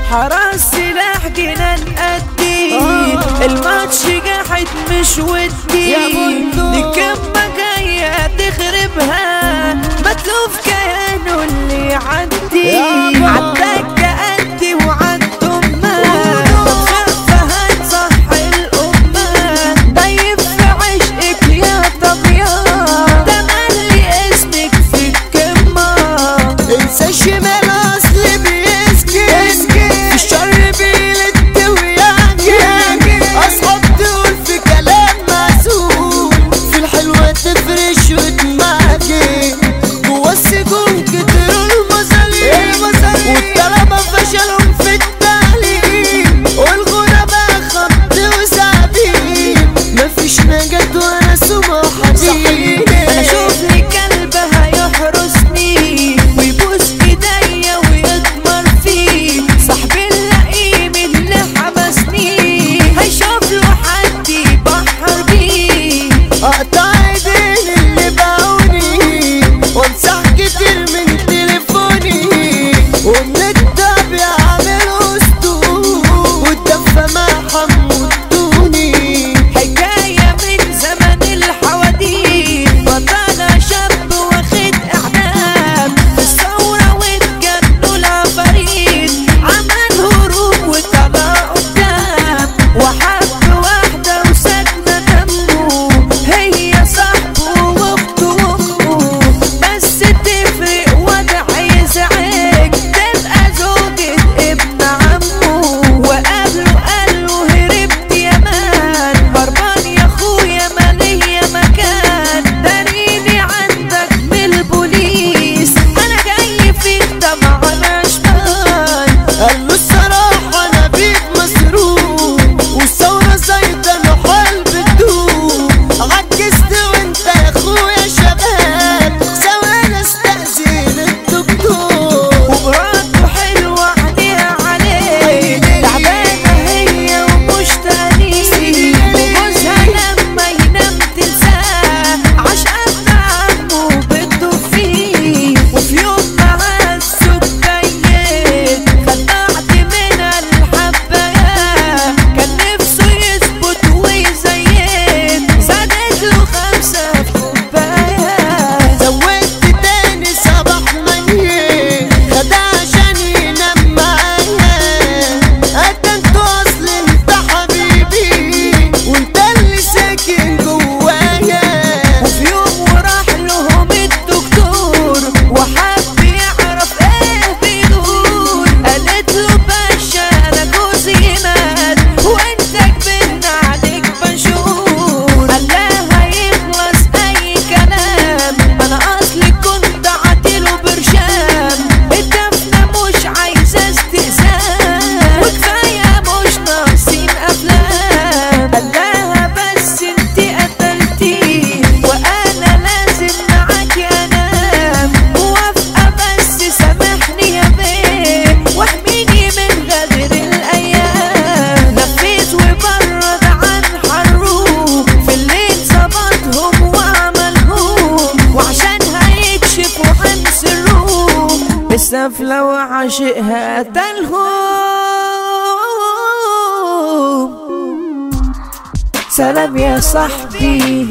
حراس سلاح جنان قدي الماتش جاحد مش ودي دي كمة جاية تخربها متلوف كيانه اللي يعدي عداك كأدي وعدهم بتخفى هتصحي الأمة طيب في عشقك يا طبيعة ده مالي اسمك في الكمة انسى الشمال اصل بيسكن في الشر بيلد ويعجن اصحاب تقول في كلام معسول في الحلوة تفرش وتمعجن جوا السجون كتروا المظالم والطلبة فشلهم في التعليم والغرباء خبط وسعبين مفيش نجاة ولا سمع حديد انا اشوف لي كلب هيحرسني ويبوس ايديا ويضمر فيه صاحبي اللئيم اللي حبسني هيشوف له حد يبحر بيه اقطع ايدين اللي باعوني وامسح كتير من تليفوني ومن الطبيعة اعمل اسطول والدفة مع حمو الدوني حكاية من زمن الحواديت بطلع شاب واخد اعدام في الثورة واتجنوا العفاريت عمل هروب وطلع قدام وحب واحدة وسكنة دمه هي صاحبه واخته وامه بس تفرق وضع يزعج تبقى زوجة ابن عمه وقابله قاله هربت يا مان هربان يا اخويا مالية مكان داريني عندك من البوليس انا جاي فيك طبعا اشبان قال له الصراحة انا بيك مسروق والثورة زايدة الحال بتدوق عجزت وانت يا اخويا شباب ثواني استأذن الدكتور ومراته حلوة عينيها عليه تعبانة هي ومش تاني وجوزها لما ينام تنساه عشان عمه بده فيه وفي يوم معاه السكيت خدعت من الحباية كان نفسه يثبت ويزيد زادت له 5 في كوباية زودت تاني صباح مني خدع عشان ينام معايا انت اصل انت حبيبي وانت اللي ساكن جوايا وفي يوم وراح لهم الدكتور وحب يعرف ايه بيدور قالت له باشا انا جوزي مات وانت كبرنا عليك بنشور قال لها يخلص اي كلام انا اصلي كنت عاطيله برشام الدفنة مش عايزة استئذان وكفاية مش ناقصين افلام قال لها بس انتي قتلتيه وانا لازم معاكي انام موافقة بس سامحني يا بيه واحميني من غدر الايام نفيت وبرد عن حروب في الليل ظبطهم وعملهم وعشان هيكشفوا عن سرهم السفلة وعاشقها قتلهم سلام يا صاحبي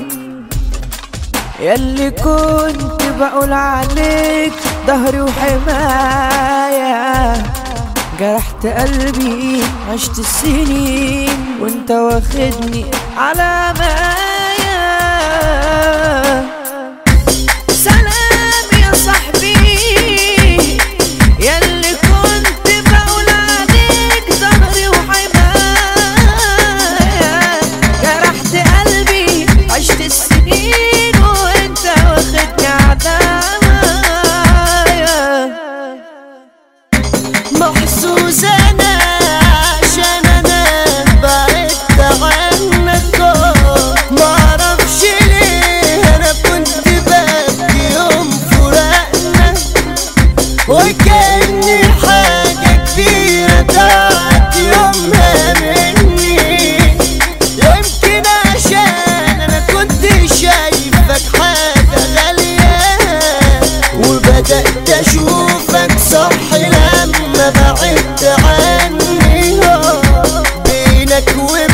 ياللي كنت بقول عليك ظهري وحماية جرحت قلبي عشت السنين وانت واخدني على مايا سلام يا صاحبي ياللي كنت بقول عليك ظهري وحماية جرحت قلبي عشت السنين وانت واخدني عدايا محظوظ انا عشان انا بعدت عنك معرفش ليه انا كنت ببكي يوم فراقنا وكأني حاجة كبيرة ضاعت يومها مني يمكن عشان انا كنت شايفك حاجة غالية وبدأت اشوفك صح لما بعدت عني منك